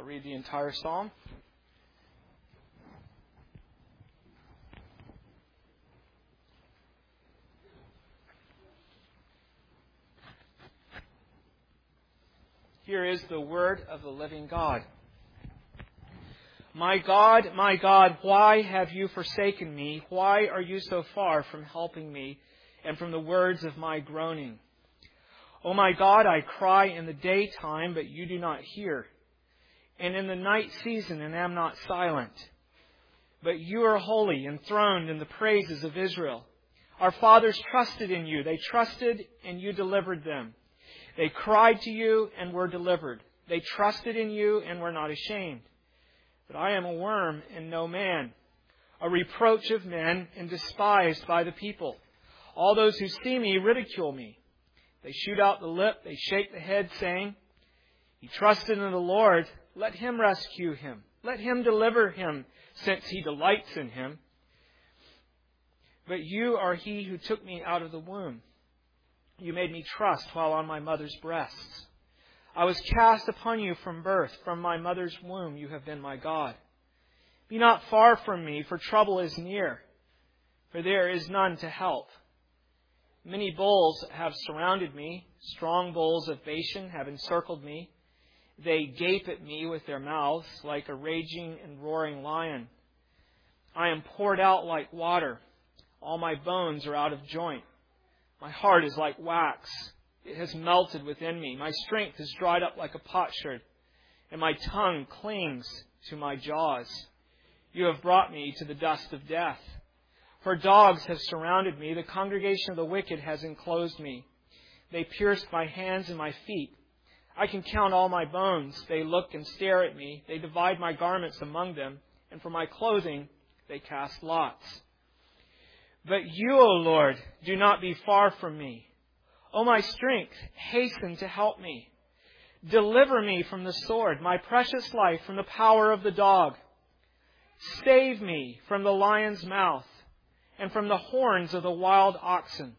I'll read the entire psalm. Here is the word of the living God. My God, why have you forsaken me? Why are you so far from helping me and from the words of my groaning? O my God, I cry in the daytime, but you do not hear, and in the night season, and am not silent. But you are holy, enthroned in the praises of Israel. Our fathers trusted in you. They trusted, and you delivered them. They cried to you and were delivered. They trusted in you and were not ashamed. But I am a worm and no man, a reproach of men and despised by the people. All those who see me ridicule me. They shoot out the lip, they shake the head, saying, He trusted in the Lord, let him rescue him. Let him deliver him, since he delights in him. But you are he who took me out of the womb. You made me trust while on my mother's breasts. I was cast upon you from birth. From my mother's womb you have been my God. Be not far from me, for trouble is near, for there is none to help. Many bulls have surrounded me. Strong bulls of Bashan have encircled me. They gape at me with their mouths like a raging and roaring lion. I am poured out like water. All my bones are out of joint. My heart is like wax. It has melted within me. My strength is dried up like a potsherd, and my tongue clings to my jaws. You have brought me to the dust of death. For dogs have surrounded me. The congregation of the wicked has enclosed me. They pierced my hands and my feet. I can count all my bones. They look and stare at me. They divide my garments among them, and for my clothing they cast lots. But you, O Lord, do not be far from me. O my strength, hasten to help me. Deliver me from the sword, my precious life from the power of the dog. Save me from the lion's mouth and from the horns of the wild oxen.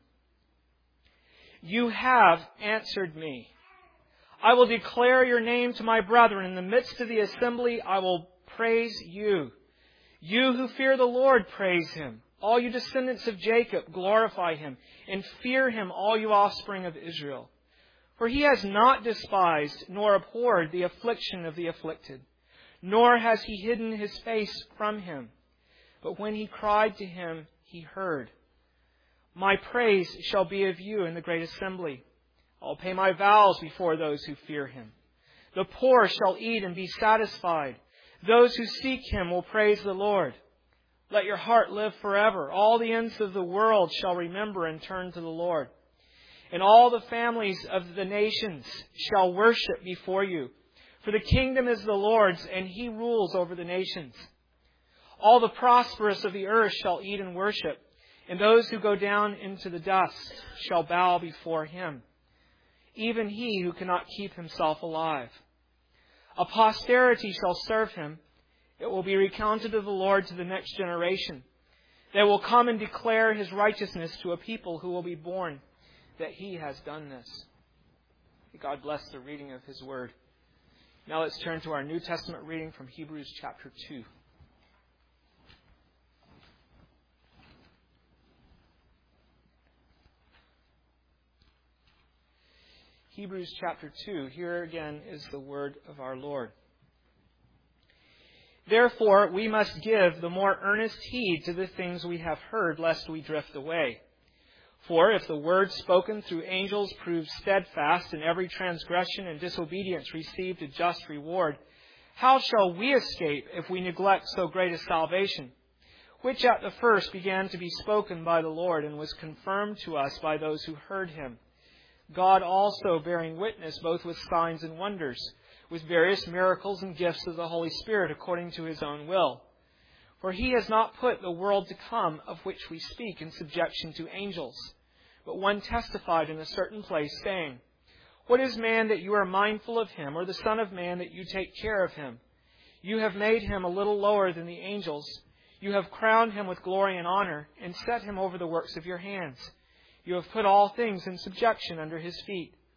You have answered me. I will declare your name to my brethren. In the midst of the assembly, I will praise you. You who fear the Lord, praise him. All you descendants of Jacob, glorify him, and fear him, all you offspring of Israel. For he has not despised nor abhorred the affliction of the afflicted, nor has he hidden his face from him. But when he cried to him, he heard. My praise shall be of you in the great assembly. I'll pay my vows before those who fear him. The poor shall eat and be satisfied. Those who seek him will praise the Lord. Let your heart live forever. All the ends of the world shall remember and turn to the Lord. And all the families of the nations shall worship before you. For the kingdom is the Lord's, and he rules over the nations. All the prosperous of the earth shall eat and worship, and those who go down into the dust shall bow before him, even he who cannot keep himself alive. A posterity shall serve him. It will be recounted of the Lord to the next generation. They will come and declare his righteousness to a people who will be born, that he has done this. May God bless the reading of his word. Now let's turn to our New Testament reading from Hebrews chapter 2. Hebrews chapter 2. Here again is the word of our Lord. Therefore, we must give the more earnest heed to the things we have heard, lest we drift away. For if the word spoken through angels proved steadfast, and every transgression and disobedience received a just reward, how shall we escape if we neglect so great a salvation, which at the first began to be spoken by the Lord, and was confirmed to us by those who heard him? God also bearing witness both with signs and wonders, with various miracles and gifts of the Holy Spirit according to his own will. For he has not put the world to come of which we speak in subjection to angels. But one testified in a certain place, saying, What is man that you are mindful of him, or the Son of Man that you take care of him? You have made him a little lower than the angels. You have crowned him with glory and honor, and set him over the works of your hands. You have put all things in subjection under his feet.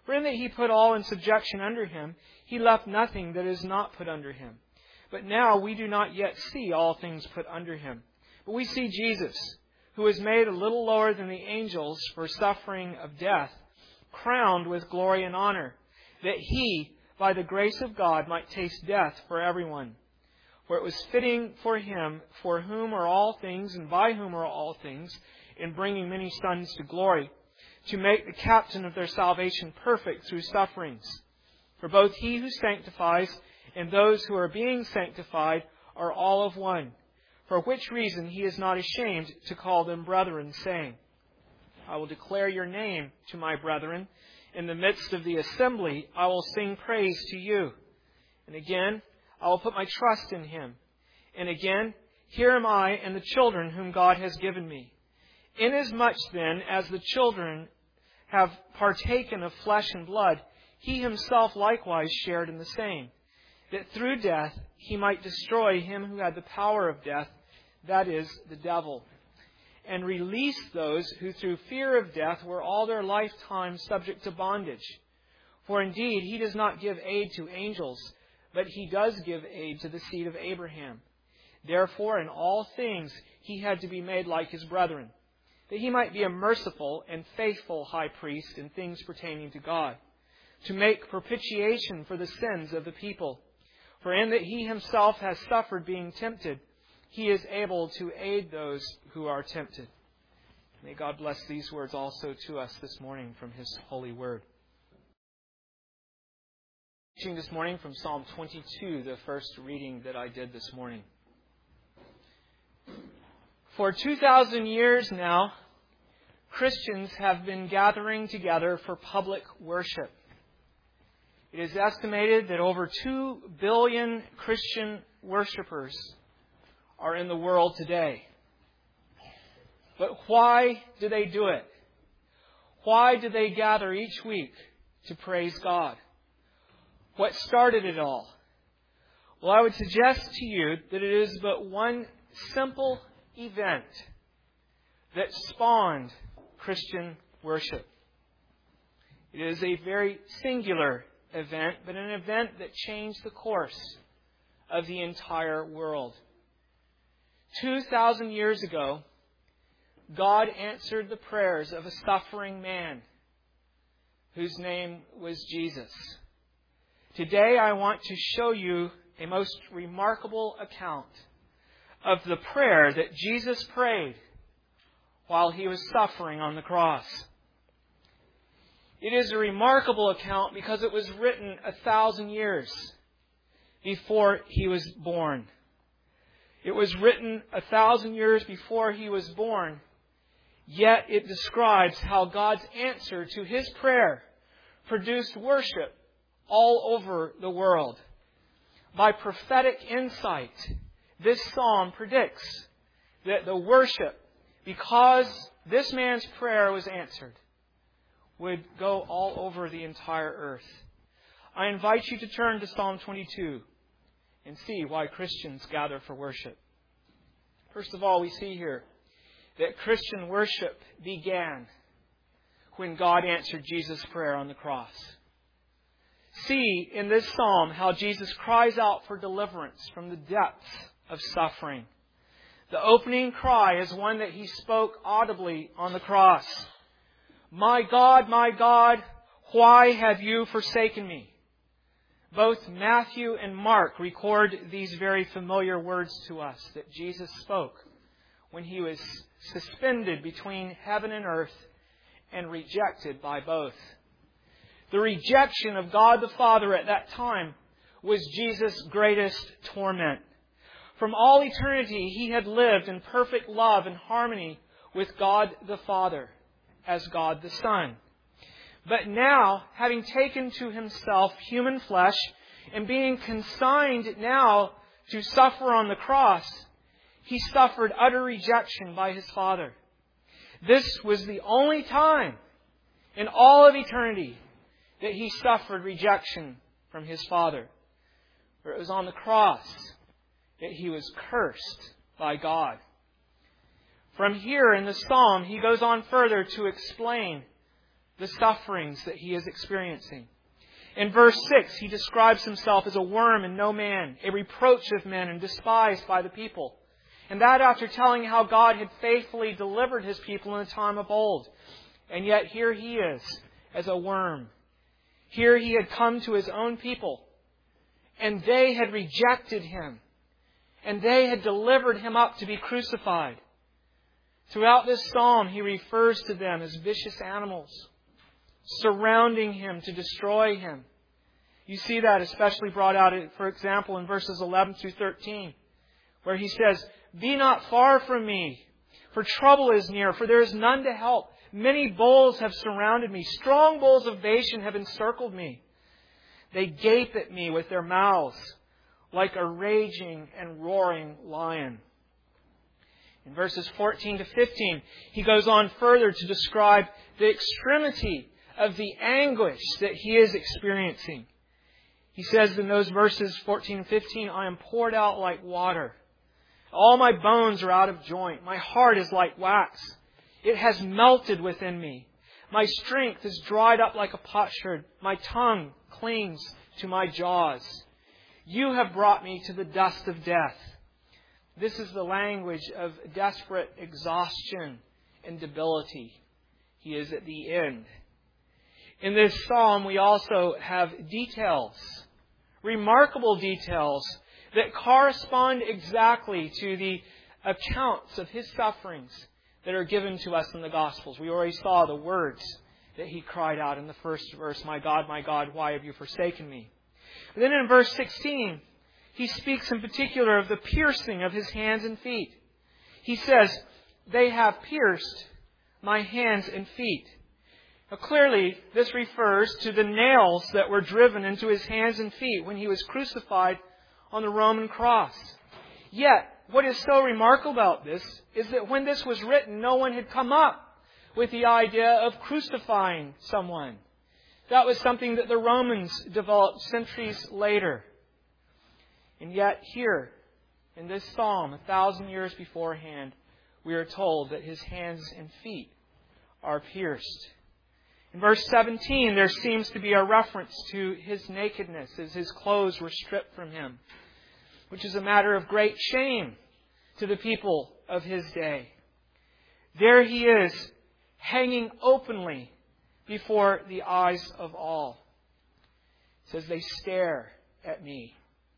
For in that He put all in subjection under Him, He left nothing that is not put under Him. But now we do not yet see all things put under Him. But we see Jesus, who was made a little lower than the angels for suffering of death, crowned with glory and honor, that He, by the grace of God, might taste death for everyone. For it was fitting for Him, for whom are all things and by whom are all things, in bringing many sons to glory, to make the captain of their salvation perfect through sufferings. For both He who sanctifies and those who are being sanctified are all of one, for which reason He is not ashamed to call them brethren, saying, I will declare your name to my brethren. In the midst of the assembly I will sing praise to you. And again, I will put my trust in Him. And again, here am I and the children whom God has given me. Inasmuch then as the children have partaken of flesh and blood, He Himself likewise shared in the same, that through death He might destroy him who had the power of death, that is, the devil, and release those who through fear of death were all their lifetime subject to bondage. For indeed He does not give aid to angels, but He does give aid to the seed of Abraham. Therefore in all things He had to be made like His brethren, that He might be a merciful and faithful high priest in things pertaining to God, to make propitiation for the sins of the people. For in that He Himself has suffered being tempted, He is able to aid those who are tempted. May God bless these words also to us this morning from His holy word. Teaching this morning from Psalm 22, the first reading that I did this morning. For 2,000 years now, Christians have been gathering together for public worship. It is estimated that over 2 billion Christian worshipers are in the world today. But why do they do it? Why do they gather each week to praise God? What started it all? Well, I would suggest to you that it is but one simple event that spawned Christian worship. It is a very singular event, but an event that changed the course of the entire world. 2,000 years ago, God answered the prayers of a suffering man whose name was Jesus. Today I want to show you a most remarkable account of the prayer that Jesus prayed while He was suffering on the cross. It is a remarkable account because it was written 1,000 years before He was born. It was written 1,000 years before He was born, yet it describes how God's answer to His prayer produced worship all over the world. By prophetic insight, this psalm predicts that the worship, because this man's prayer was answered, would go all over the entire earth. I invite you to turn to Psalm 22 and see why Christians gather for worship. First of all, we see here that Christian worship began when God answered Jesus' prayer on the cross. See in this psalm how Jesus cries out for deliverance from the depths of suffering. The opening cry is one that He spoke audibly on the cross. My God, why have you forsaken me? Both Matthew and Mark record these very familiar words to us that Jesus spoke when He was suspended between heaven and earth and rejected by both. The rejection of God the Father at that time was Jesus' greatest torment. From all eternity, He had lived in perfect love and harmony with God the Father as God the Son. But now, having taken to Himself human flesh and being consigned now to suffer on the cross, He suffered utter rejection by His Father. This was the only time in all of eternity that He suffered rejection from His Father. For it was on the cross that He was cursed by God. From here in the psalm, he goes on further to explain the sufferings that he is experiencing. In verse 6, he describes himself as a worm and no man, a reproach of men and despised by the people. And that after telling how God had faithfully delivered his people in the time of old. And yet here he is as a worm. Here he had come to his own people, and they had rejected him, and they had delivered him up to be crucified. Throughout this psalm, he refers to them as vicious animals, surrounding him to destroy him. You see that especially brought out, for example, in verses 11 through 13, where he says, "Be not far from me, for trouble is near, for there is none to help. Many bulls have surrounded me. Strong bulls of Bashan have encircled me. They gape at me with their mouths like a raging and roaring lion." In verses 14 to 15, he goes on further to describe the extremity of the anguish that he is experiencing. He says in those verses 14 and 15, "I am poured out like water. All my bones are out of joint. My heart is like wax. It has melted within me. My strength is dried up like a potsherd. My tongue clings to my jaws. You have brought me to the dust of death." This is the language of desperate exhaustion and debility. He is at the end. In this psalm, we also have details, remarkable details, that correspond exactly to the accounts of his sufferings that are given to us in the Gospels. We already saw the words that he cried out in the first verse, my God, why have you forsaken me?" But then in verse 16, he speaks in particular of the piercing of his hands and feet. He says, "They have pierced my hands and feet." Now clearly, this refers to the nails that were driven into his hands and feet when he was crucified on the Roman cross. Yet, what is so remarkable about this is that when this was written, no one had come up with the idea of crucifying someone. That was something that the Romans developed centuries later. And yet here, in this psalm, 1,000 years beforehand, we are told that his hands and feet are pierced. In verse 17, there seems to be a reference to his nakedness as his clothes were stripped from him, which is a matter of great shame to the people of his day. There he is, hanging openly before the eyes of all. It says, "They stare at me."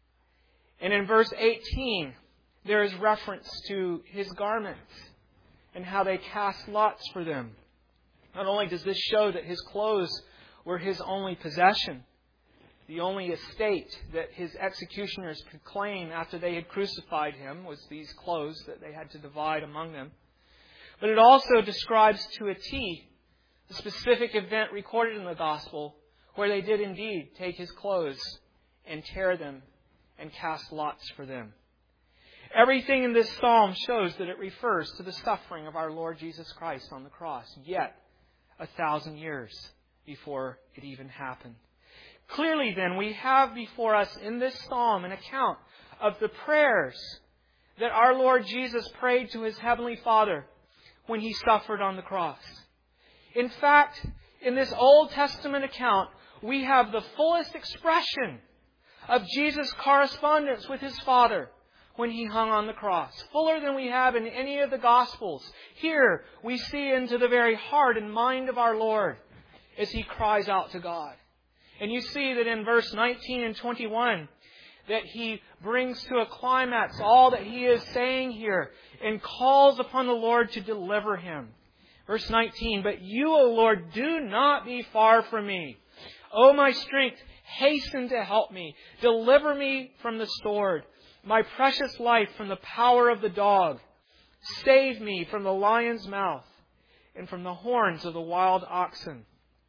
And in verse 18, there is reference to his garments and how they cast lots for them. Not only does this show that his clothes were his only possession, the only estate that his executioners could claim after they had crucified him was these clothes that they had to divide among them. But it also describes to a T the specific event recorded in the Gospel where they did indeed take his clothes and tear them and cast lots for them. Everything in this psalm shows that it refers to the suffering of our Lord Jesus Christ on the cross, yet 1,000 years before it even happened. Clearly then, we have before us in this psalm an account of the prayers that our Lord Jesus prayed to his Heavenly Father when he suffered on the cross. In fact, in this Old Testament account, we have the fullest expression of Jesus' correspondence with his Father when he hung on the cross, fuller than we have in any of the Gospels. Here we see into the very heart and mind of our Lord as he cries out to God. And you see that in verse 19 and 21 that he brings to a climax all that he is saying here and calls upon the Lord to deliver him. Verse 19, "But you, O Lord, do not be far from me. O my strength, hasten to help me. Deliver me from the sword, my precious life from the power of the dog. Save me from the lion's mouth and from the horns of the wild oxen."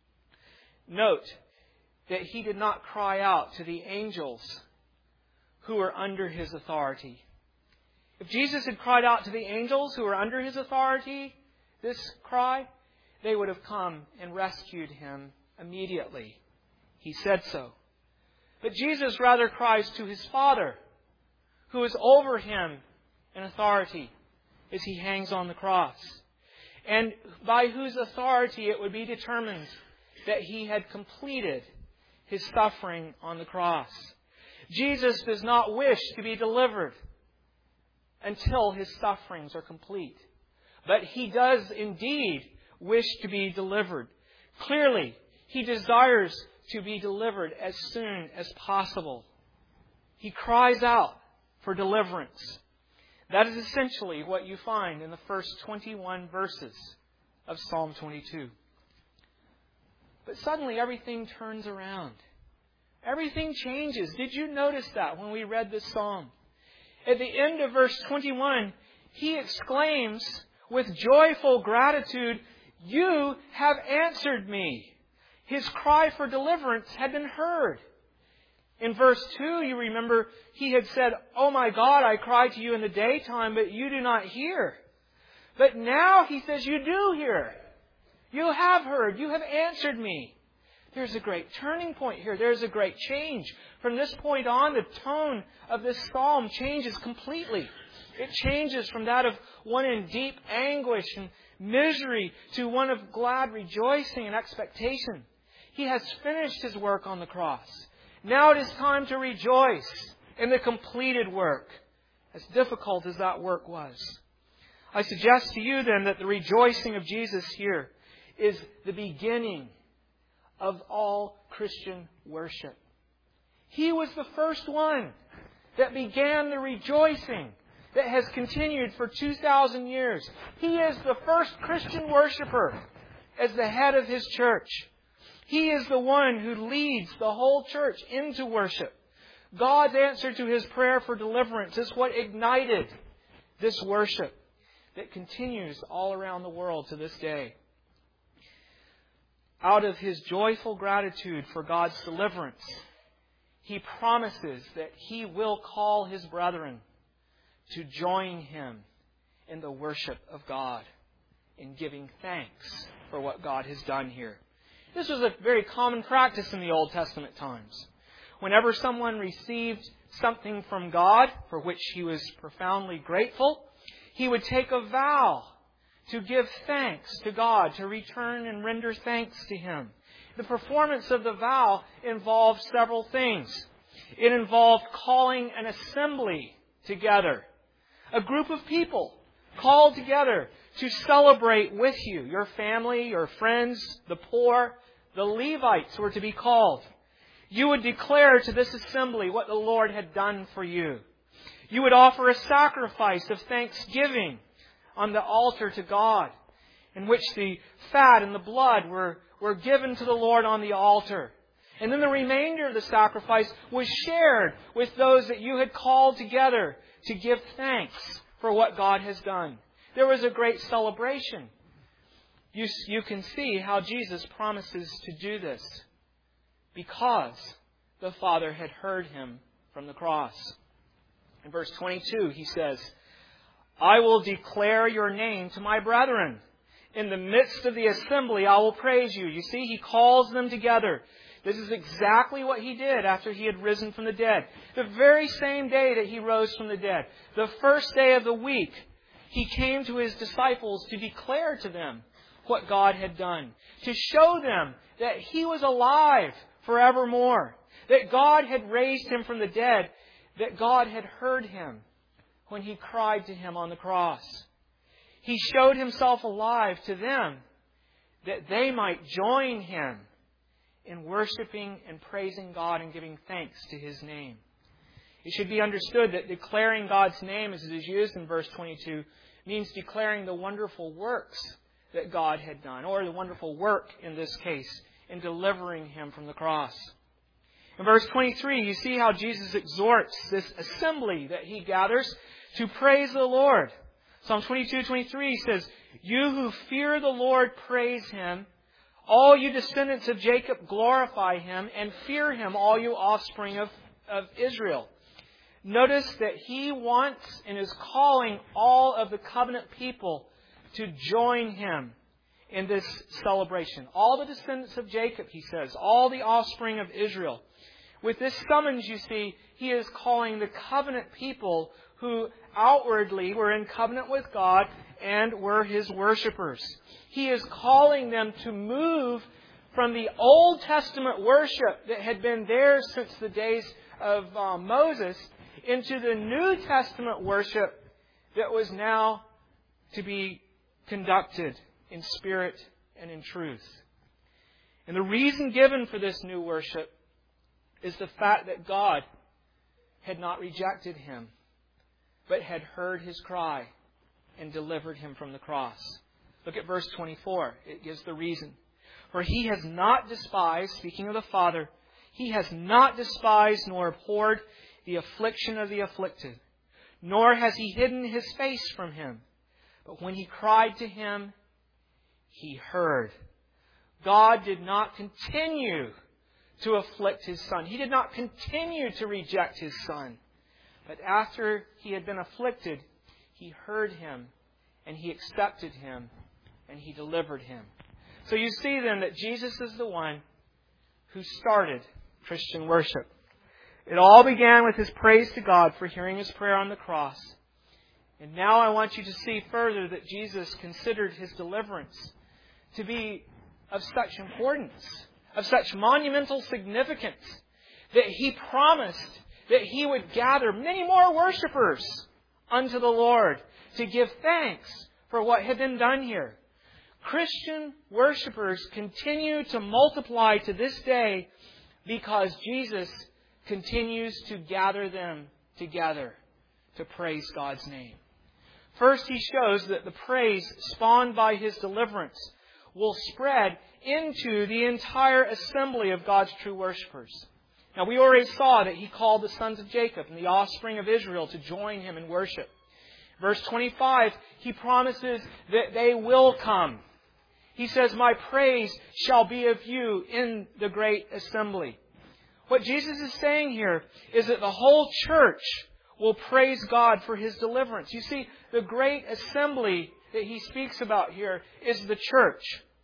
Note that he did not cry out to the angels who were under his authority. If Jesus had cried out to the angels who were under his authority, this cry, they would have come and rescued him immediately. He said so. But Jesus rather cries to his Father, who is over him in authority as he hangs on the cross. and by whose authority it would be determined that He had completed His suffering on the cross. Jesus does not wish to be delivered until His sufferings are complete. But He does indeed wish to be delivered. Clearly, He desires to be delivered as soon as possible. He cries out for deliverance. That is essentially what you find in the first 21 verses of Psalm 22. But suddenly everything turns around. Everything changes. Did you notice that when we read this psalm? At the end of verse 21, he exclaims with joyful gratitude, "You have answered me." His cry for deliverance had been heard. In verse 2, you remember, he had said, "Oh my God, I cried to you in the daytime, but you do not hear." But now he says, "You do hear. You have heard. You have answered me." There's a great turning point here. There's a great change. From this point on, the tone of this psalm changes completely. It changes from that of one in deep anguish and misery to one of glad rejoicing and expectation. He has finished His work on the cross. Now it is time to rejoice in the completed work, as difficult as that work was. I suggest to you then that the rejoicing of Jesus here is the beginning of all Christian worship. He was the first one that began the rejoicing that has continued for 2,000 years. He is the first Christian worshiper as the head of His church. He is the one who leads the whole church into worship. God's answer to His prayer for deliverance is what ignited this worship that continues all around the world to this day. Out of His joyful gratitude for God's deliverance, He promises that He will call His brethren to join Him in the worship of God, in giving thanks for what God has done here. This was a very common practice in the Old Testament times. Whenever someone received something from God for which he was profoundly grateful, he would take a vow to give thanks to God, to return and render thanks to Him. The performance of the vow involved several things. It involved calling an assembly together, a group of people called together to celebrate with you, your family, your friends, the poor. The Levites were to be called. You would declare to this assembly what the Lord had done for you. You would offer a sacrifice of thanksgiving on the altar to God, in which the fat and the blood were given to the Lord on the altar. And then the remainder of the sacrifice was shared with those that you had called together to give thanks for what God has done. There was a great celebration. You can see how Jesus promises to do this because the Father had heard Him from the cross. In verse 22, He says, "I will declare your name to my brethren. In the midst of the assembly, I will praise you." You see, He calls them together. This is exactly what He did after He had risen from the dead. The very same day that He rose from the dead, the first day of the week, He came to His disciples to declare to them what God had done, to show them that He was alive forevermore, that God had raised Him from the dead, that God had heard Him when He cried to Him on the cross. He showed Himself alive to them that they might join Him in worshiping and praising God and giving thanks to His name. It should be understood that declaring God's name, as it is used in verse 22, means declaring the wonderful works that God had done, or the wonderful work, in this case, in delivering Him from the cross. In verse 23, you see how Jesus exhorts this assembly that He gathers to praise the Lord. Psalm 22:23 says, "You who fear the Lord, praise Him. All you descendants of Jacob, glorify Him, and fear Him, all you offspring of Israel." Notice that He wants and is calling all of the covenant people to join Him in this celebration. All the descendants of Jacob, He says, all the offspring of Israel. With this summons, you see, He is calling the covenant people who outwardly were in covenant with God and were His worshipers. He is calling them to move from the Old Testament worship that had been there since the days of Moses into the New Testament worship that was now to be conducted in spirit and in truth. And the reason given for this new worship is the fact that God had not rejected him, but had heard his cry and delivered him from the cross. Look at verse 24. It gives the reason. For He has not despised, speaking of the Father, He has not despised nor abhorred the affliction of the afflicted, nor has He hidden His face from him. But when he cried to Him, He heard. God did not continue to afflict His Son. He did not continue to reject His Son. But after He had been afflicted, He heard him, and He accepted him, and He delivered him. So you see then that Jesus is the one who started Christian worship. It all began with His praise to God for hearing His prayer on the cross. And now I want you to see further that Jesus considered His deliverance to be of such importance, of such monumental significance, that He promised that He would gather many more worshipers unto the Lord to give thanks for what had been done here. Christian worshipers continue to multiply to this day because Jesus continues to gather them together to praise God's name. First, He shows that the praise spawned by His deliverance will spread into the entire assembly of God's true worshipers. Now, we already saw that He called the sons of Jacob and the offspring of Israel to join Him in worship. Verse 25, He promises that they will come. He says, my praise shall be of you in the great assembly. What Jesus is saying here is that the whole church will praise God for His deliverance. You see, the great assembly that He speaks about here is the church.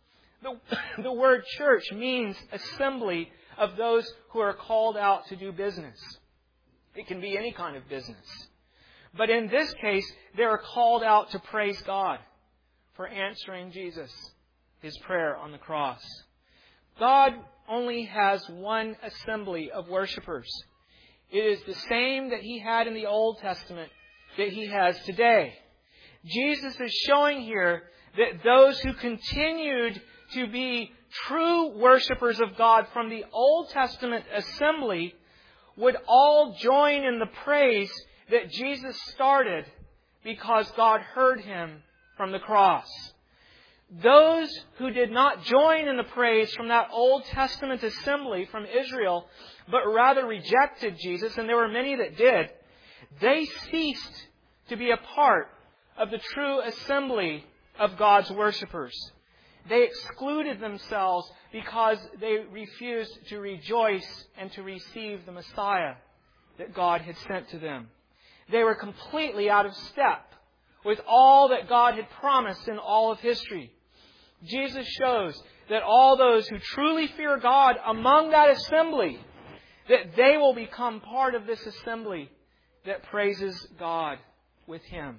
The word church means assembly of those who are called out to do business. It can be any kind of business. But in this case, they are called out to praise God for answering Jesus, His prayer on the cross. God only has one assembly of worshipers. It is the same that He had in the Old Testament that He has today. Jesus is showing here that those who continued to be true worshipers of God from the Old Testament assembly would all join in the praise that Jesus started because God heard Him from the cross. Those who did not join in the praise from that Old Testament assembly from Israel, but rather rejected Jesus, and there were many that did, they ceased to be a part of the true assembly of God's worshipers. They excluded themselves because they refused to rejoice and to receive the Messiah that God had sent to them. They were completely out of step with all that God had promised in all of history. Jesus shows that all those who truly fear God among that assembly, that they will become part of this assembly that praises God with Him.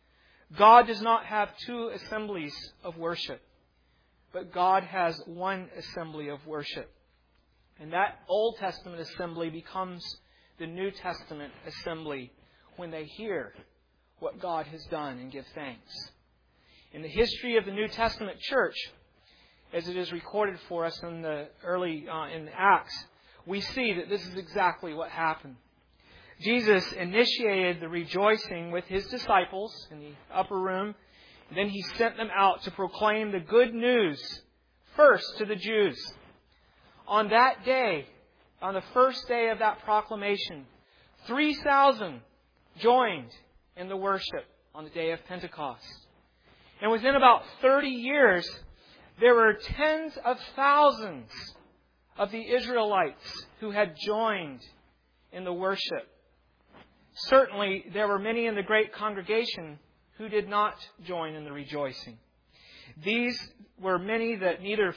God does not have two assemblies of worship, but God has one assembly of worship. And that Old Testament assembly becomes the New Testament assembly when they hear what God has done and give thanks. In the history of the New Testament church, as it is recorded for us in the in Acts, we see that this is exactly what happened. Jesus initiated the rejoicing with His disciples in the upper room. And then He sent them out to proclaim the good news first to the Jews. On that day, on the first day of that proclamation, 3,000 joined in the worship on the day of Pentecost. And within about 30 years, there were tens of thousands of the Israelites who had joined in the worship. Certainly, there were many in the great congregation who did not join in the rejoicing. These were many that neither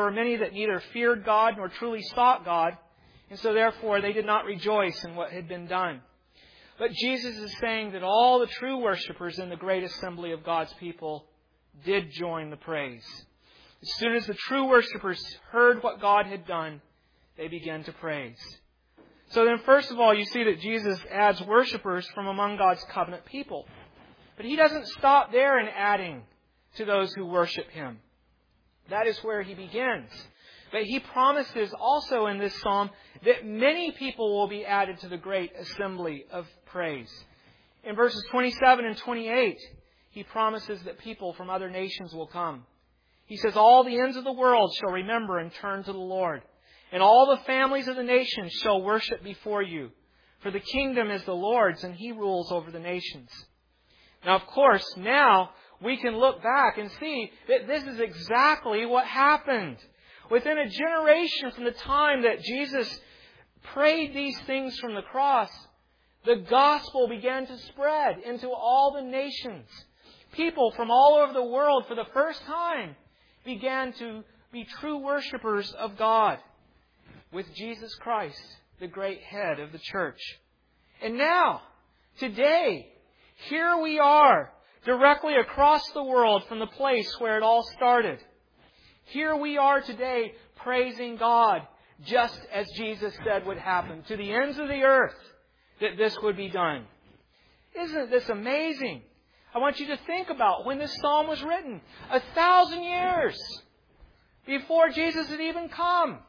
feared God nor truly sought God, and so therefore they did not rejoice in what had been done. But Jesus is saying that all the true worshipers in the great assembly of God's people did join the praise. As soon as the true worshipers heard what God had done, they began to praise. So then, first of all, you see that Jesus adds worshipers from among God's covenant people. But He doesn't stop there in adding to those who worship Him. That is where He begins. But He promises also in this psalm that many people will be added to the great assembly of praise. In verses 27 and 28, He promises that people from other nations will come. He says, all the ends of the world shall remember and turn to the Lord, and all the families of the nations shall worship before you. For the kingdom is the Lord's, and He rules over the nations. Now, of course, now we can look back and see that this is exactly what happened. Within a generation from the time that Jesus prayed these things from the cross, the gospel began to spread into all the nations. People from all over the world, for the first time, began to be true worshipers of God with Jesus Christ, the great head of the church. And now, today, here we are, directly across the world from the place where it all started. Here we are today praising God just as Jesus said would happen, to the ends of the earth, that this would be done. Isn't this amazing? I want you to think about when this psalm was written, 1,000 years before Jesus had even come.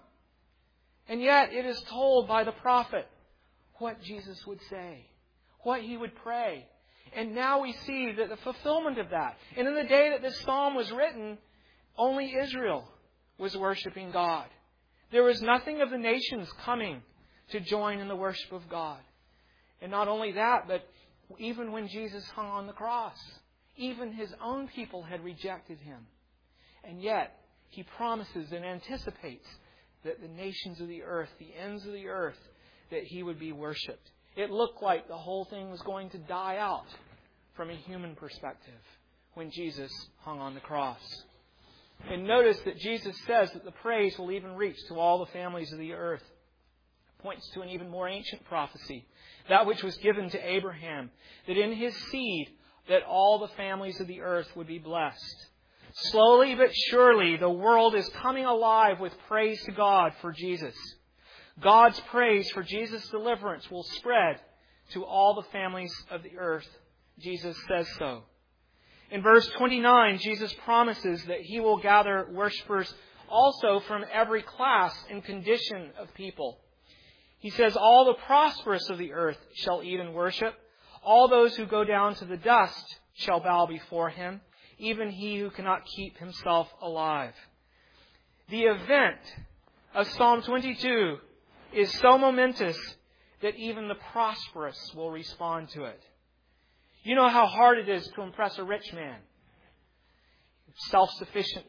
And yet it is told by the prophet what Jesus would say, what He would pray. And now we see that the fulfillment of that. And in the day that this psalm was written, only Israel was worshiping God. There was nothing of the nations coming to join in the worship of God. And not only that, but even when Jesus hung on the cross, even His own people had rejected Him. And yet, He promises and anticipates that the nations of the earth, the ends of the earth, that He would be worshipped. It looked like the whole thing was going to die out from a human perspective when Jesus hung on the cross. And notice that Jesus says that the praise will even reach to all the families of the earth. It points to an even more ancient prophecy, that which was given to Abraham, that in his seed that all the families of the earth would be blessed. Slowly but surely, the world is coming alive with praise to God for Jesus. God's praise for Jesus' deliverance will spread to all the families of the earth. Jesus says so. In verse 29, Jesus promises that He will gather worshipers also from every class and condition of people. He says, all the prosperous of the earth shall eat and worship. All those who go down to the dust shall bow before Him, even he who cannot keep himself alive. The event of Psalm 22 is so momentous that even the prosperous will respond to it. You know how hard it is to impress a rich man, self-sufficient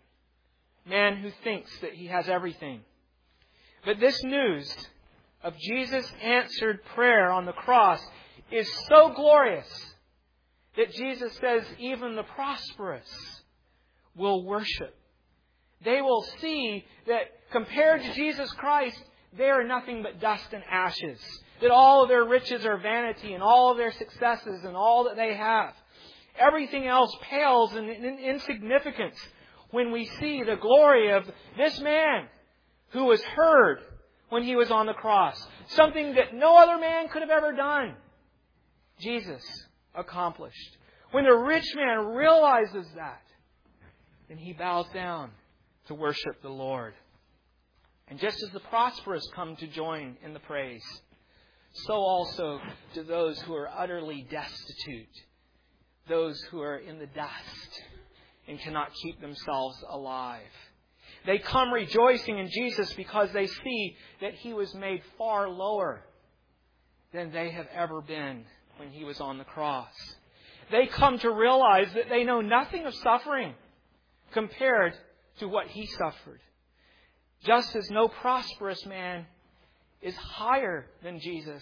man who thinks that he has everything. But this news of Jesus' answered prayer on the cross is so glorious that Jesus says even the prosperous will worship. They will see that compared to Jesus Christ, they are nothing but dust and ashes. That all of their riches are vanity and all of their successes and all that they have. Everything else pales in insignificance when we see the glory of this man who was heard when He was on the cross. Something that no other man could have ever done. Jesus accomplished. When the rich man realizes that, then he bows down to worship the Lord. And just as the prosperous come to join in the praise, so also do those who are utterly destitute, those who are in the dust and cannot keep themselves alive. They come rejoicing in Jesus because they see that He was made far lower than they have ever been when He was on the cross. They come to realize that they know nothing of suffering compared to what He suffered. Just as no prosperous man is higher than Jesus,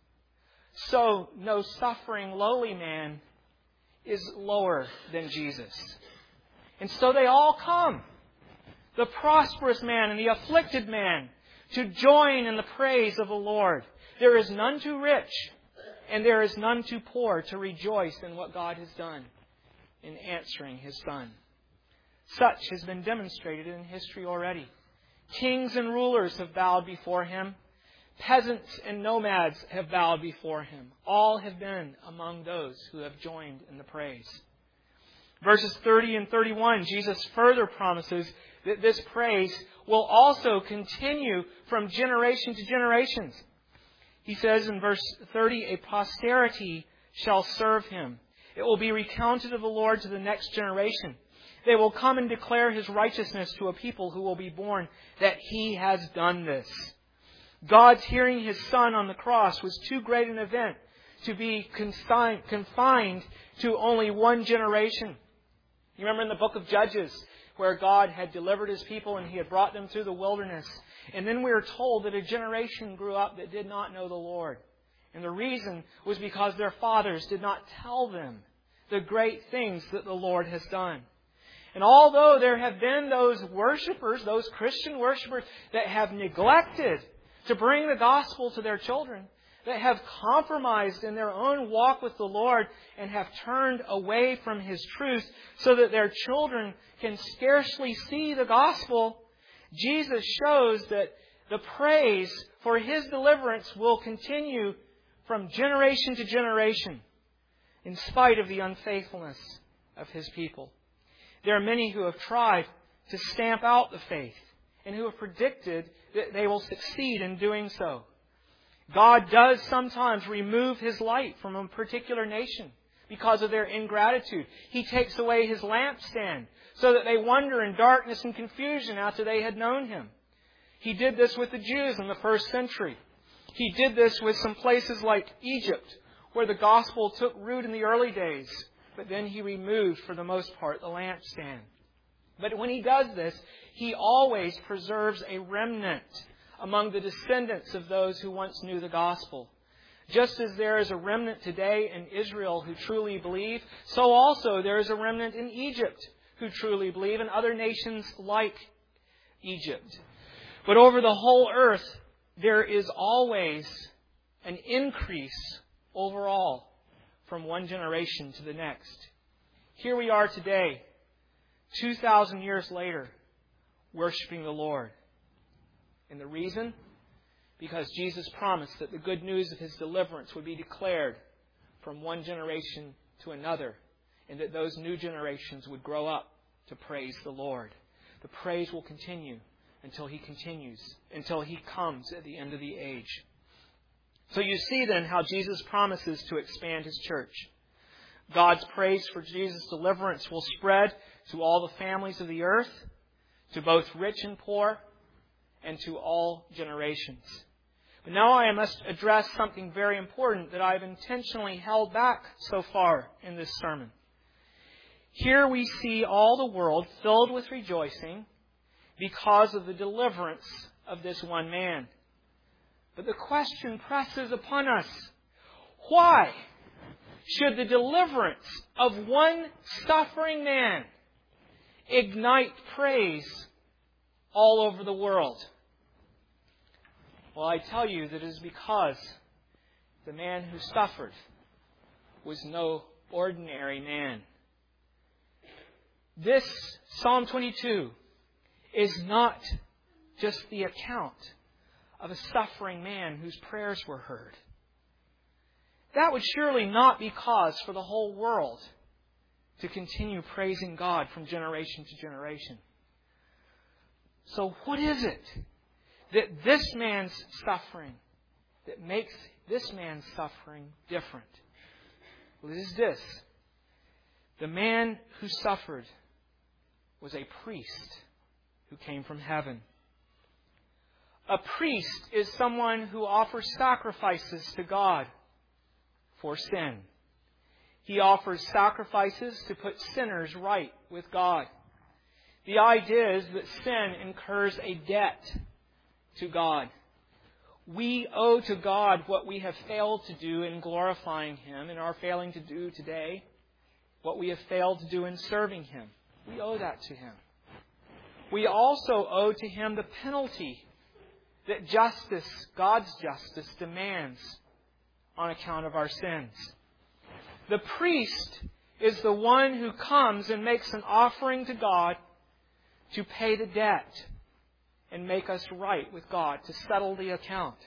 so no suffering, lowly man is lower than Jesus. And so they all come, the prosperous man and the afflicted man, to join in the praise of the Lord. There is none too rich and there is none too poor to rejoice in what God has done in answering His Son. Such has been demonstrated in history already. Kings and rulers have bowed before Him. Peasants and nomads have bowed before Him. All have been among those who have joined in the praise. Verses 30 and 31, Jesus further promises that this praise will also continue from generation to generations. He says in verse 30, a posterity shall serve Him. It will be recounted of the Lord to the next generation. They will come and declare His righteousness to a people who will be born, that He has done this. God's hearing His Son on the cross was too great an event to be confined to only one generation. You remember in the book of Judges, where God had delivered His people and He had brought them through the wilderness. And then we are told that a generation grew up that did not know the Lord. And the reason was because their fathers did not tell them the great things that the Lord has done. And although there have been those worshipers, those Christian worshipers that have neglected to bring the gospel to their children, that have compromised in their own walk with the Lord and have turned away from His truth so that their children can scarcely see the gospel, Jesus shows that the praise for His deliverance will continue from generation to generation in spite of the unfaithfulness of His people. There are many who have tried to stamp out the faith and who have predicted that they will succeed in doing so. God does sometimes remove His light from a particular nation because of their ingratitude. He takes away His lampstand so that they wander in darkness and confusion after they had known Him. He did this with the Jews in the first century. He did this with some places like Egypt, where the gospel took root in the early days. But then He removed, for the most part, the lampstand. But when He does this, He always preserves a remnant among the descendants of those who once knew the gospel. Just as there is a remnant today in Israel who truly believe, so also there is a remnant in Egypt who truly believe, and other nations like Egypt. But over the whole earth, there is always an increase overall from one generation to the next. Here we are today, 2,000 years later, worshiping the Lord. And the reason? Because Jesus promised that the good news of His deliverance would be declared from one generation to another, and that those new generations would grow up to praise the Lord. The praise will continue until He comes at the end of the age. So you see then how Jesus promises to expand His church. God's praise for Jesus' deliverance will spread to all the families of the earth, to both rich and poor, and to all generations. But now I must address something very important that I've intentionally held back so far in this sermon. Here we see all the world filled with rejoicing because of the deliverance of this one man. But the question presses upon us, why should the deliverance of one suffering man ignite praise all over the world? Well, I tell you that it is because the man who suffered was no ordinary man. This Psalm 22 is not just the account of a suffering man whose prayers were heard. That would surely not be cause for the whole world to continue praising God from generation to generation. So what is it that this man's suffering, that makes this man's suffering different? Well, it is this. The man who suffered was a priest who came from heaven. A priest is someone who offers sacrifices to God for sin. He offers sacrifices to put sinners right with God. The idea is that sin incurs a debt to God. We owe to God what we have failed to do in glorifying Him and are failing to do today, what we have failed to do in serving Him. We owe that to Him. We also owe to Him the penalty that justice, God's justice, demands on account of our sins. The priest is the one who comes and makes an offering to God to pay the debt and make us right with God, to settle the account.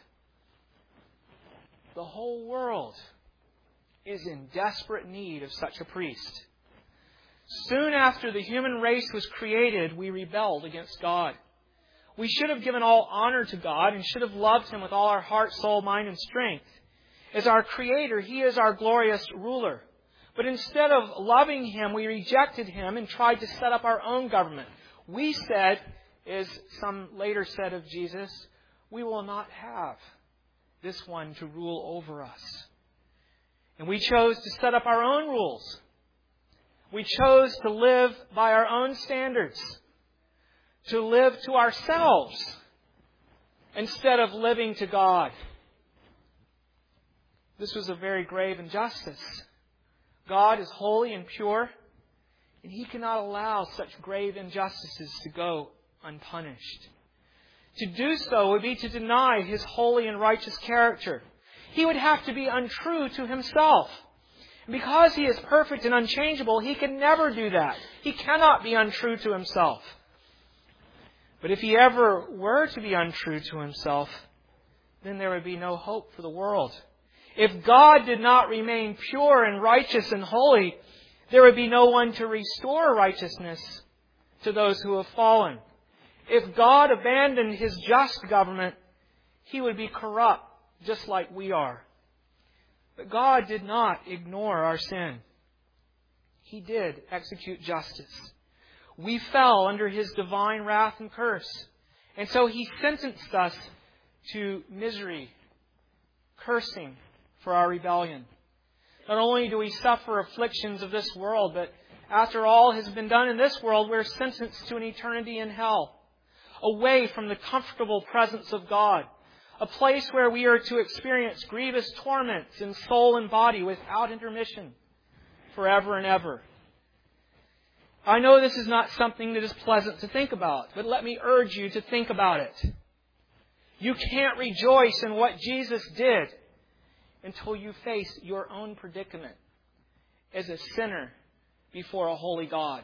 The whole world is in desperate need of such a priest. Soon after the human race was created, we rebelled against God. We should have given all honor to God and should have loved Him with all our heart, soul, mind, and strength. As our Creator, He is our glorious ruler. But instead of loving Him, we rejected Him and tried to set up our own government. We said, as some later said of Jesus, we will not have this one to rule over us. And we chose to set up our own rules. We chose to live by our own standards, to live to ourselves instead of living to God. This was a very grave injustice. God is holy and pure, and He cannot allow such grave injustices to go unpunished. To do so would be to deny His holy and righteous character. He would have to be untrue to Himself. Because He is perfect and unchangeable, He can never do that. He cannot be untrue to Himself. But if He ever were to be untrue to Himself, then there would be no hope for the world. If God did not remain pure and righteous and holy, there would be no one to restore righteousness to those who have fallen. If God abandoned His just government, He would be corrupt, just like we are. But God did not ignore our sin. He did execute justice. We fell under His divine wrath and curse. And so He sentenced us to misery, cursing for our rebellion. Not only do we suffer afflictions of this world, but after all has been done in this world, we're sentenced to an eternity in hell, away from the comfortable presence of God, a place where we are to experience grievous torments in soul and body without intermission, forever and ever. I know this is not something that is pleasant to think about, but let me urge you to think about it. You can't rejoice in what Jesus did until you face your own predicament as a sinner before a holy God.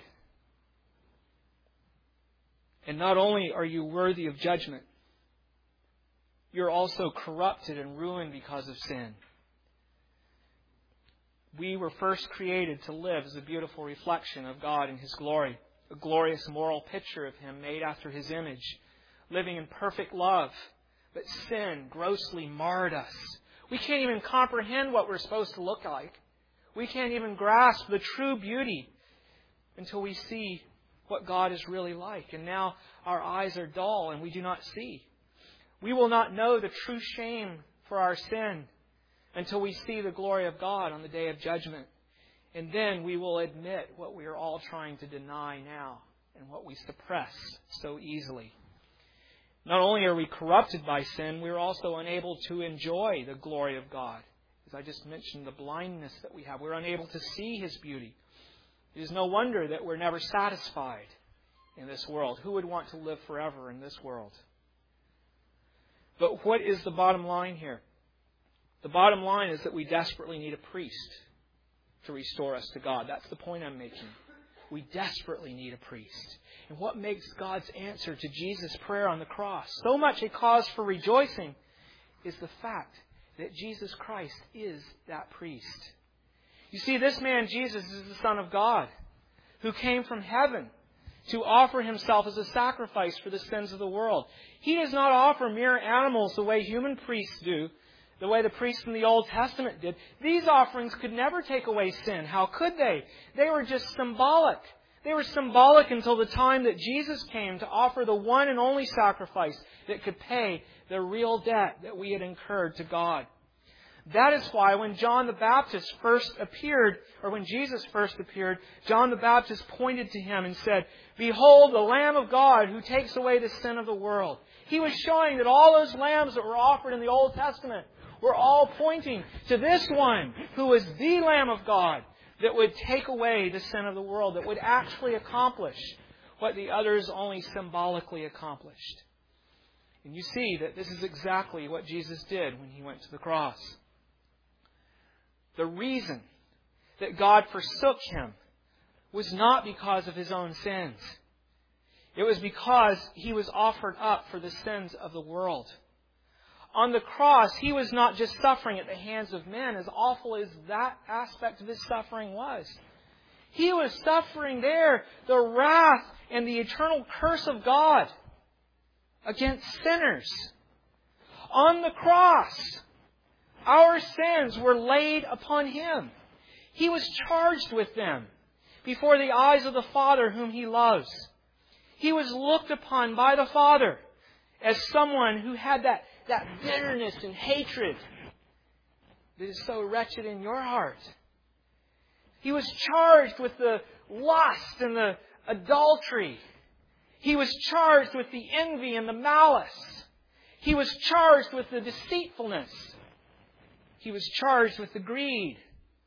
And not only are you worthy of judgment, you're also corrupted and ruined because of sin. We were first created to live as a beautiful reflection of God and His glory, a glorious moral picture of Him made after His image, living in perfect love. But sin grossly marred us. We can't even comprehend what we're supposed to look like. We can't even grasp the true beauty until we see what God is really like. And now our eyes are dull and we do not see. We will not know the true shame for our sin until we see the glory of God on the day of judgment. And then we will admit what we are all trying to deny now and what we suppress so easily. Not only are we corrupted by sin, we are also unable to enjoy the glory of God. As I just mentioned, the blindness that we have. We're unable to see His beauty. It is no wonder that we're never satisfied in this world. Who would want to live forever in this world? But what is the bottom line here? The bottom line is that we desperately need a priest to restore us to God. That's the point I'm making. We desperately need a priest. And what makes God's answer to Jesus' prayer on the cross so much a cause for rejoicing is the fact that Jesus Christ is that priest. You see, this man Jesus is the Son of God who came from heaven to offer Himself as a sacrifice for the sins of the world. He does not offer mere animals the way human priests do, the way the priests in the Old Testament did. These offerings could never take away sin. How could they? They were just symbolic. They were symbolic until the time that Jesus came to offer the one and only sacrifice that could pay the real debt that we had incurred to God. That is why when John the Baptist first appeared, or when Jesus first appeared, John the Baptist pointed to Him and said, "Behold, the Lamb of God who takes away the sin of the world." He was showing that all those lambs that were offered in the Old Testament were all pointing to this one who was the Lamb of God that would take away the sin of the world, that would actually accomplish what the others only symbolically accomplished. And you see that this is exactly what Jesus did when He went to the cross. the reason that God forsook Him was not because of His own sins. It was because He was offered up for the sins of the world. On the cross, He was not just suffering at the hands of men, as awful as that aspect of His suffering was. He was suffering there the wrath and the eternal curse of God against sinners. On the cross, our sins were laid upon Him. He was charged with them before the eyes of the Father whom He loves. He was looked upon by the Father as someone who had that bitterness and hatred that is so wretched in your heart. He was charged with the lust and the adultery. He was charged with the envy and the malice. He was charged with the deceitfulness. He was charged with the greed.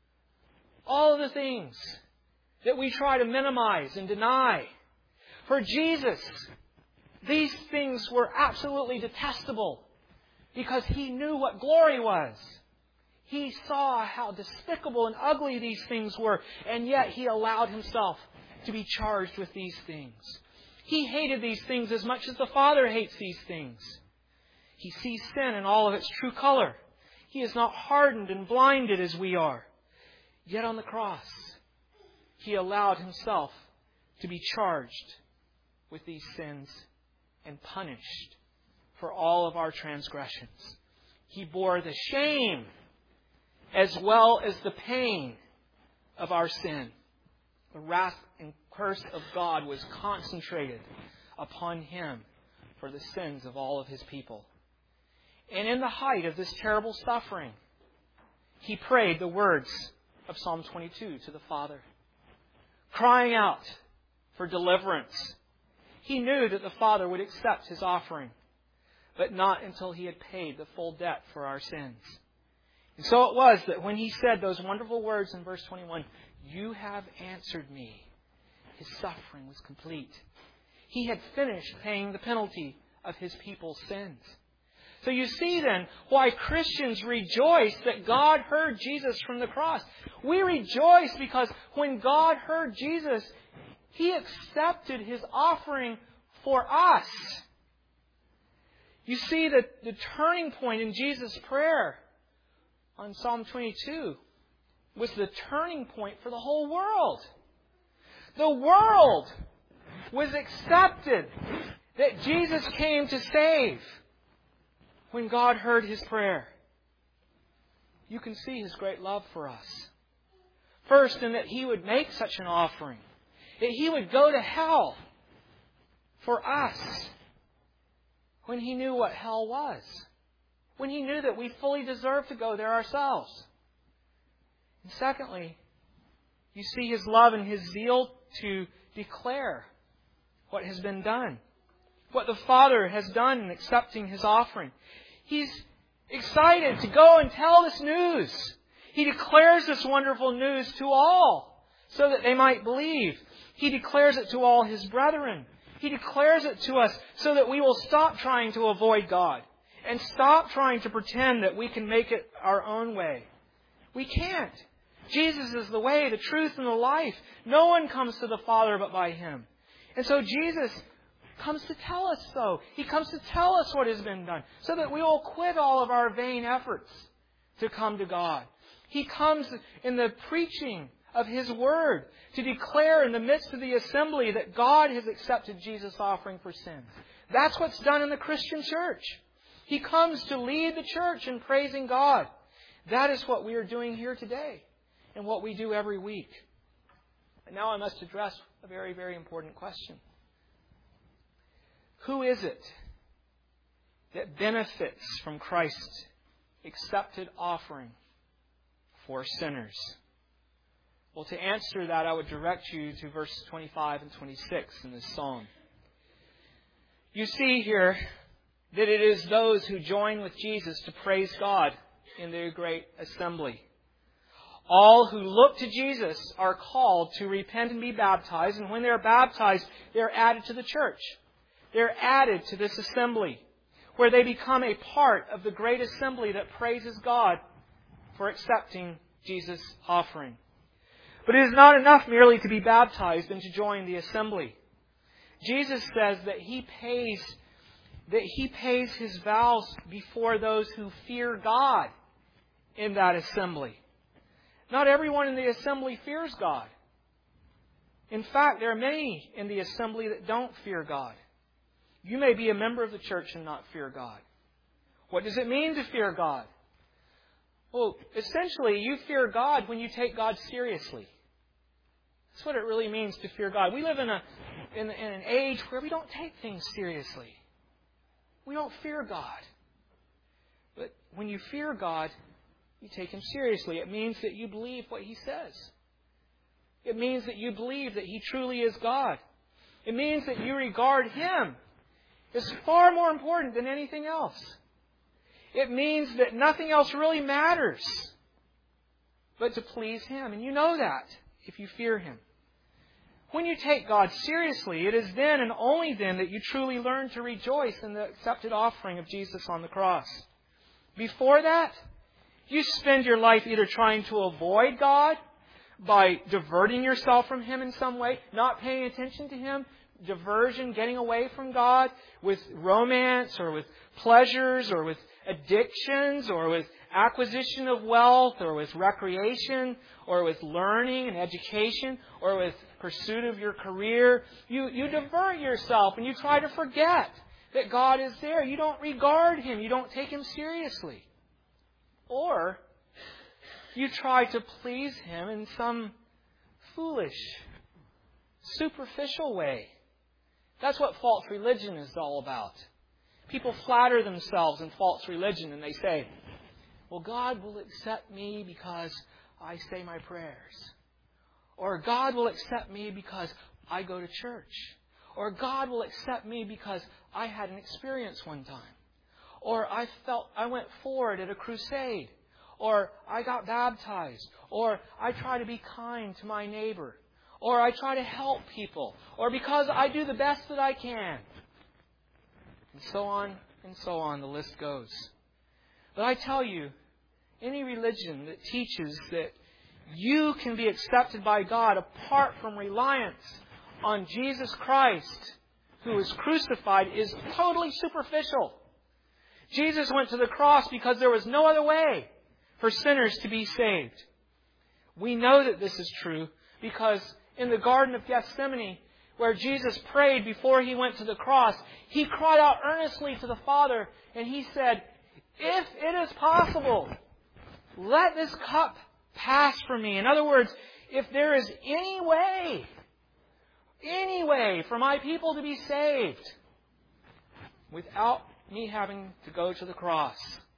All of the things that we try to minimize and deny. For Jesus, these things were absolutely detestable because He knew what glory was. He saw how despicable and ugly these things were, and yet He allowed Himself to be charged with these things. He hated these things as much as the Father hates these things. He sees sin in all of its true color. He is not hardened and blinded as we are. Yet on the cross, He allowed Himself to be charged with these sins and punished for all of our transgressions. He bore the shame as well as the pain of our sin. The wrath and curse of God was concentrated upon Him for the sins of all of His people. And in the height of this terrible suffering, He prayed the words of Psalm 22 to the Father, crying out for deliverance. He knew that the Father would accept His offering, but not until He had paid the full debt for our sins. And so it was that when He said those wonderful words in verse 21, "You have answered me," His suffering was complete. He had finished paying the penalty of His people's sins. So you see then why Christians rejoice that God heard Jesus from the cross. We rejoice because when God heard Jesus, He accepted His offering for us. You see that the turning point in Jesus' prayer on Psalm 22 was the turning point for the whole world. The world was accepted that Jesus came to save when God heard His prayer. You can see His great love for us. First, in that He would make such an offering. That He would go to hell for us when He knew what hell was. When He knew that we fully deserved to go there ourselves. And secondly, you see His love and His zeal to declare what has been done. What the Father has done in accepting His offering. He's excited to go and tell this news. He declares this wonderful news to all so that they might believe. He declares it to all His brethren. He declares it to us so that we will stop trying to avoid God and stop trying to pretend that we can make it our own way. We can't. Jesus is the way, the truth, and the life. No one comes to the Father but by Him. And so Jesus comes to tell us so. He comes to tell us what has been done so that we will quit all of our vain efforts to come to God. He comes in the preaching of His Word to declare in the midst of the assembly that God has accepted Jesus' offering for sins. That's what's done in the Christian church. He comes to lead the church in praising God. That is what we are doing here today and what we do every week. And now I must address a very, very important question. Who is it that benefits from Christ's accepted offering for sinners? Well, to answer that, I would direct you to verses 25 and 26 in this psalm. You see here that it is those who join with Jesus to praise God in their great assembly. All who look to Jesus are called to repent and be baptized, and when they are baptized, they are added to the church. They're added to this assembly, where they become a part of the great assembly that praises God for accepting Jesus' offering. But it is not enough merely to be baptized and to join the assembly. Jesus says that He pays His vows before those who fear God in that assembly. Not everyone in the assembly fears God. In fact, there are many in the assembly that don't fear God. You may be a member of the church and not fear God. What does it mean to fear God? Well, essentially, you fear God when you take God seriously. That's what it really means to fear God. We live in an age where we don't take things seriously. We don't fear God. But when you fear God, you take Him seriously. It means that you believe what He says. It means that you believe that He truly is God. It means that you regard Him as far more important than anything else. It means that nothing else really matters but to please Him. And you know that if you fear Him. When you take God seriously, it is then and only then that you truly learn to rejoice in the accepted offering of Jesus on the cross. Before that, you spend your life either trying to avoid God by diverting yourself from Him in some way, not paying attention to Him, diversion, getting away from God with romance or with pleasures or with addictions or with acquisition of wealth or with recreation or with learning and education or with pursuit of your career. You divert yourself and you try to forget that God is there. You don't regard Him. You don't take Him seriously. Or you try to please Him in some foolish, superficial way. That's what false religion is all about. People flatter themselves in false religion and they say, well, God will accept me because I say my prayers. Or God will accept me because I go to church. Or God will accept me because I had an experience one time. Or I went forward at a crusade. Or I got baptized. Or I try to be kind to my neighbor. Or I try to help people. Or because I do the best that I can. And so on, the list goes. But I tell you, any religion that teaches that you can be accepted by God apart from reliance on Jesus Christ, who was crucified, is totally superficial. Jesus went to the cross because there was no other way for sinners to be saved. We know that this is true because in the Garden of Gethsemane, where Jesus prayed before He went to the cross, He cried out earnestly to the Father and He said, if it is possible, let this cup pass from me. In other words, if there is any way for my people to be saved without me having to go to the cross,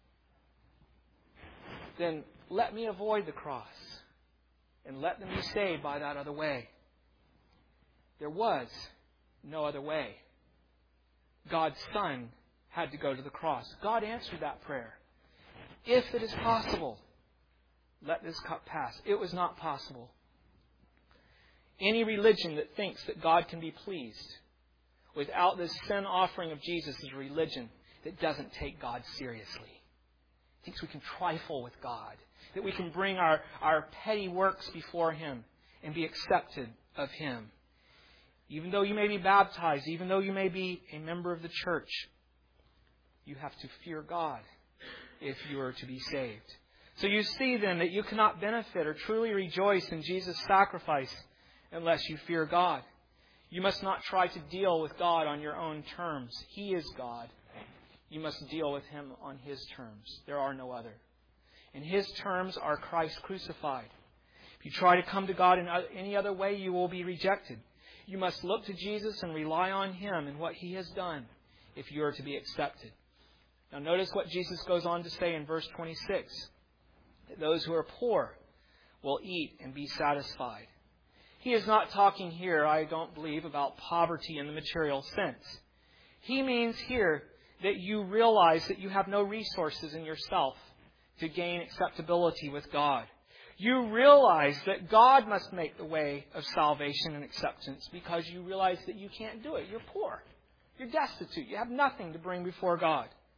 then let me avoid the cross and let them be saved by that other way. There was no other way. God's Son had to go to the cross. God answered that prayer. If it is possible, let this cup pass. It was not possible. Any religion that thinks that God can be pleased without this sin offering of Jesus is a religion that doesn't take God seriously. Thinks we can trifle with God, that we can bring our petty works before Him and be accepted of Him. Even though you may be baptized, even though you may be a member of the church, you have to fear God if you are to be saved. So you see then that you cannot benefit or truly rejoice in Jesus' sacrifice unless you fear God. You must not try to deal with God on your own terms. He is God. You must deal with Him on His terms. There are no other. And His terms are Christ crucified. If you try to come to God in any other way, you will be rejected. You must look to Jesus and rely on Him and what He has done if you are to be accepted. Now notice what Jesus goes on to say in verse 26. That those who are poor will eat and be satisfied. He is not talking here, I don't believe, about poverty in the material sense. He means here that you realize that you have no resources in yourself to gain acceptability with God. You realize that God must make the way of salvation and acceptance because you realize that you can't do it. You're poor. You're destitute. You have nothing to bring before God.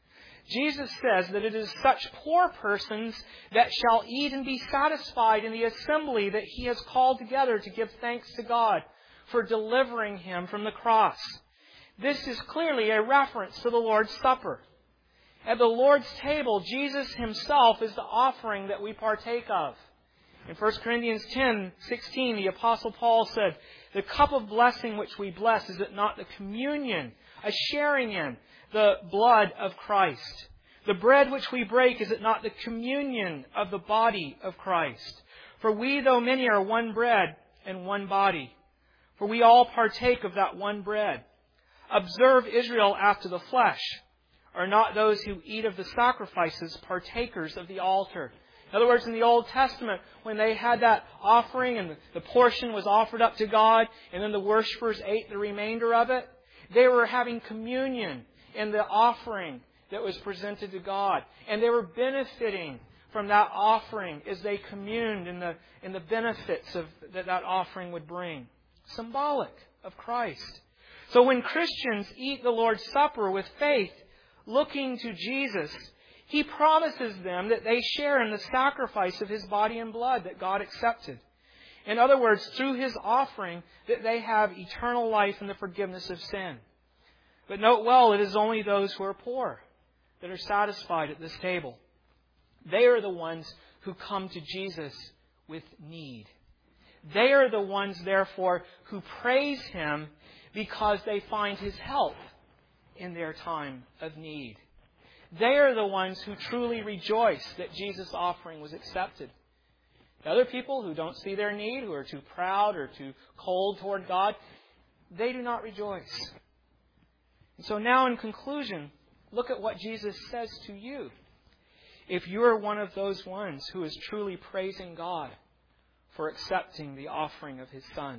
Jesus says that it is such poor persons that shall eat and be satisfied in the assembly that He has called together to give thanks to God for delivering Him from the cross. This is clearly a reference to the Lord's Supper. At the Lord's table, Jesus Himself is the offering that we partake of. In 1 Corinthians 10:16, the Apostle Paul said, "The cup of blessing which we bless, is it not the communion, a sharing in the blood of Christ? The bread which we break, is it not the communion of the body of Christ? For we, though many, are one bread and one body. For we all partake of that one bread. Observe Israel after the flesh. Are not those who eat of the sacrifices partakers of the altar?" In other words, in the Old Testament, when they had that offering and the portion was offered up to God, and then the worshipers ate the remainder of it, they were having communion in the offering that was presented to God. And they were benefiting from that offering as they communed in the benefits that offering would bring. Symbolic of Christ. So when Christians eat the Lord's Supper with faith, looking to Jesus, He promises them that they share in the sacrifice of His body and blood that God accepted. In other words, through His offering, that they have eternal life and the forgiveness of sin. But note well, it is only those who are poor that are satisfied at this table. They are the ones who come to Jesus with need. They are the ones, therefore, who praise Him because they find His help in their time of need. They are the ones who truly rejoice that Jesus' offering was accepted. The other people who don't see their need, who are too proud or too cold toward God, they do not rejoice. And so now in conclusion, look at what Jesus says to you. If you are one of those ones who is truly praising God for accepting the offering of His Son,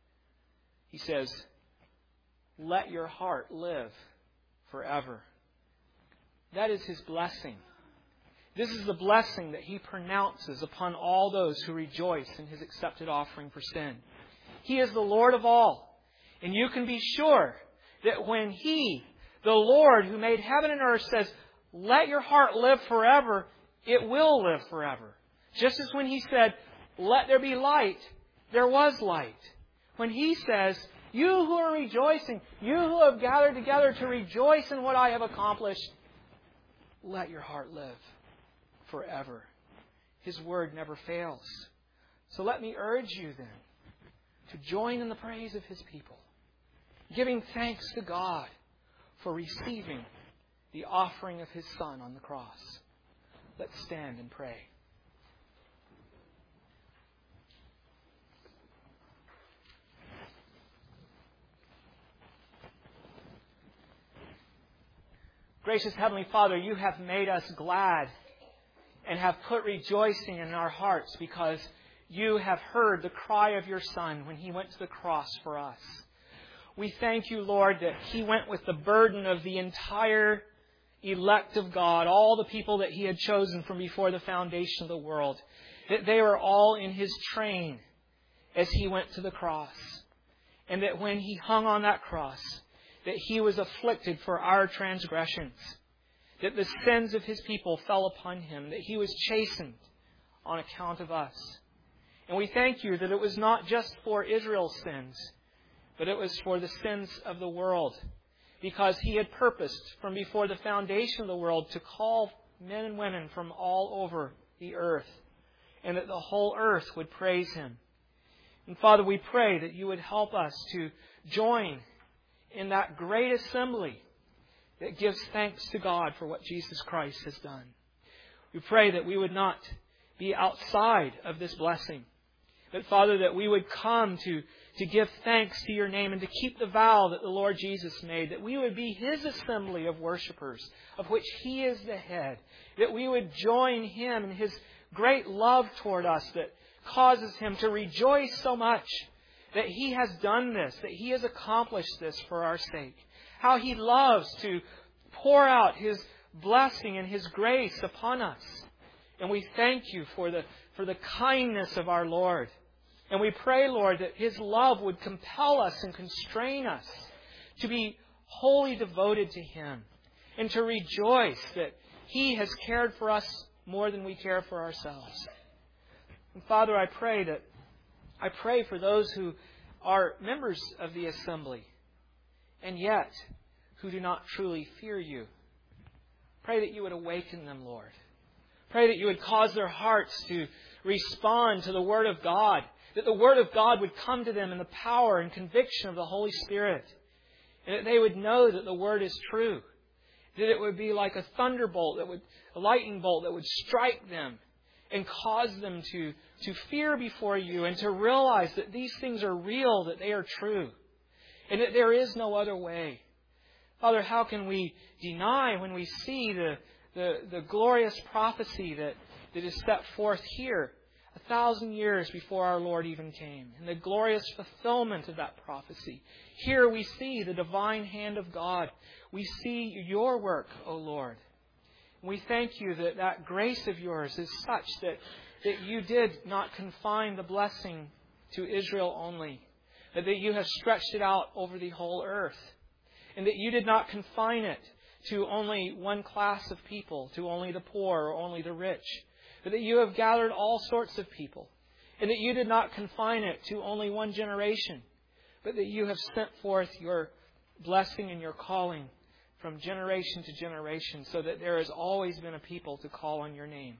He says, "Let your heart live forever." That is His blessing. This is the blessing that He pronounces upon all those who rejoice in His accepted offering for sin. He is the Lord of all. And you can be sure that when He, the Lord who made heaven and earth, says, "Let your heart live forever," it will live forever. Just as when He said, "Let there be light," there was light. When He says, "You who are rejoicing, you who have gathered together to rejoice in what I have accomplished, let your heart live forever." His word never fails. So let me urge you then to join in the praise of His people, giving thanks to God for receiving the offering of His Son on the cross. Let's stand and pray. Gracious Heavenly Father, You have made us glad and have put rejoicing in our hearts because You have heard the cry of Your Son when He went to the cross for us. We thank You, Lord, that He went with the burden of the entire elect of God, all the people that He had chosen from before the foundation of the world, that they were all in His train as He went to the cross. And that when He hung on that cross, that He was afflicted for our transgressions, that the sins of His people fell upon Him, that He was chastened on account of us. And we thank You that it was not just for Israel's sins, but it was for the sins of the world, because He had purposed from before the foundation of the world to call men and women from all over the earth, and that the whole earth would praise Him. And Father, we pray that You would help us to join in that great assembly that gives thanks to God for what Jesus Christ has done. We pray that we would not be outside of this blessing, but Father, that we would come to give thanks to Your name and to keep the vow that the Lord Jesus made, that we would be His assembly of worshipers, of which He is the head, that we would join Him in His great love toward us that causes Him to rejoice so much that He has done this, that He has accomplished this for our sake. How He loves to pour out His blessing and His grace upon us. And we thank You for the kindness of our Lord. And we pray, Lord, that His love would compel us and constrain us to be wholly devoted to Him. and to rejoice that He has cared for us more than we care for ourselves. And Father, I pray for those who are members of the assembly and yet who do not truly fear You. Pray that You would awaken them, Lord. Pray that You would cause their hearts to respond to the Word of God, that the Word of God would come to them in the power and conviction of the Holy Spirit, and that they would know that the Word is true, that it would be like a thunderbolt, a lightning bolt that would strike them and cause them to fear before You and to realize that these things are real, that they are true, and that there is no other way. Father, how can we deny when we see the glorious prophecy that is set forth here 1,000 years before our Lord even came, and the glorious fulfillment of that prophecy? Here we see the divine hand of God. We see Your work, O Lord. We thank You that that grace of Yours is such that You did not confine the blessing to Israel only, but that You have stretched it out over the whole earth, and that You did not confine it to only one class of people, to only the poor or only the rich, but that You have gathered all sorts of people, and that You did not confine it to only one generation, but that You have sent forth Your blessing and Your calling from generation to generation, so that there has always been a people to call on Your name.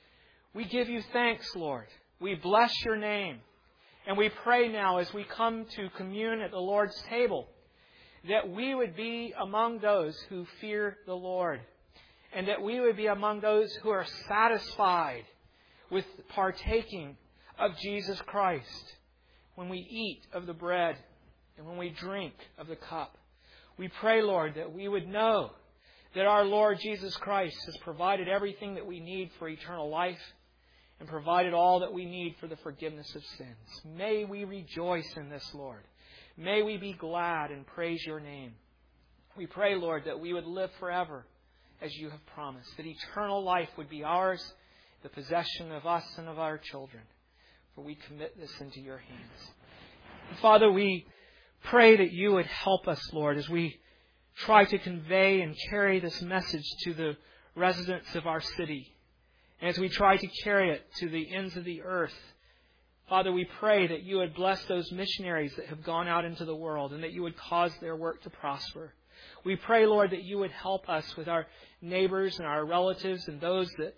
We give You thanks, Lord. We bless Your name. And we pray now as we come to commune at the Lord's table that we would be among those who fear the Lord, and that we would be among those who are satisfied with partaking of Jesus Christ when we eat of the bread and when we drink of the cup. We pray, Lord, that we would know that our Lord Jesus Christ has provided everything that we need for eternal life and provided all that we need for the forgiveness of sins. May we rejoice in this, Lord. May we be glad and praise Your name. We pray, Lord, that we would live forever as You have promised, that eternal life would be ours, the possession of us and of our children. For we commit this into Your hands. And Father, we pray that You would help us, Lord, as we try to convey and carry this message to the residents of our city, and as we try to carry it to the ends of the earth. Father, we pray that You would bless those missionaries that have gone out into the world, and that You would cause their work to prosper. We pray, Lord, that You would help us with our neighbors and our relatives and those that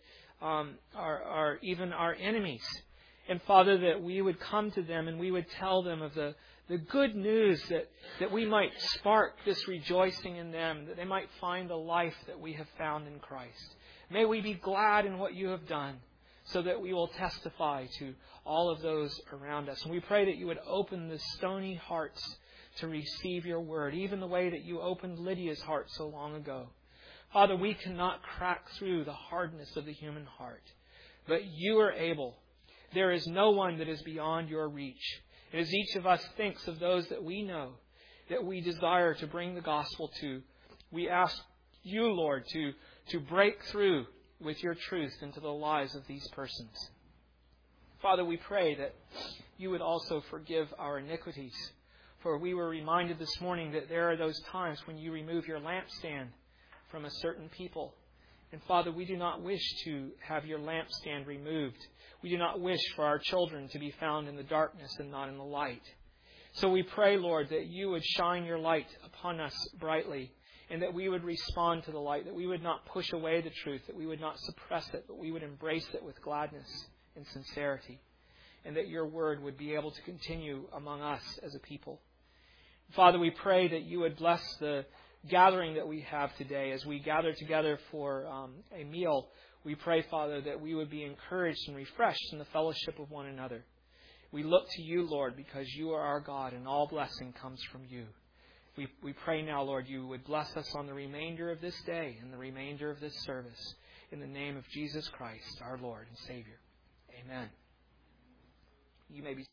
are even our enemies. And Father, that we would come to them and we would tell them of the good news, that we might spark this rejoicing in them, that they might find the life that we have found in Christ. May we be glad in what You have done, so that we will testify to all of those around us. And we pray that You would open the stony hearts to receive Your word, even the way that You opened Lydia's heart so long ago. Father, we cannot crack through the hardness of the human heart, but You are able. There is no one that is beyond Your reach. And as each of us thinks of those that we know, that we desire to bring the gospel to, we ask You, Lord, to break through with Your truth into the lives of these persons. Father, we pray that You would also forgive our iniquities. For we were reminded this morning that there are those times when You remove Your lampstand from a certain people. And Father, we do not wish to have Your lampstand removed. We do not wish for our children to be found in the darkness and not in the light. So we pray, Lord, that You would shine Your light upon us brightly, and that we would respond to the light, that we would not push away the truth, that we would not suppress it, but we would embrace it with gladness and sincerity, and that Your word would be able to continue among us as a people. Father, we pray that You would bless the gathering that we have today as we gather together for a meal. We pray, Father, that we would be encouraged and refreshed in the fellowship of one another. We look to You, Lord, because You are our God, and all blessing comes from You. We pray now, Lord, You would bless us on the remainder of this day and the remainder of this service. In the name of Jesus Christ, our Lord and Savior. Amen. You may be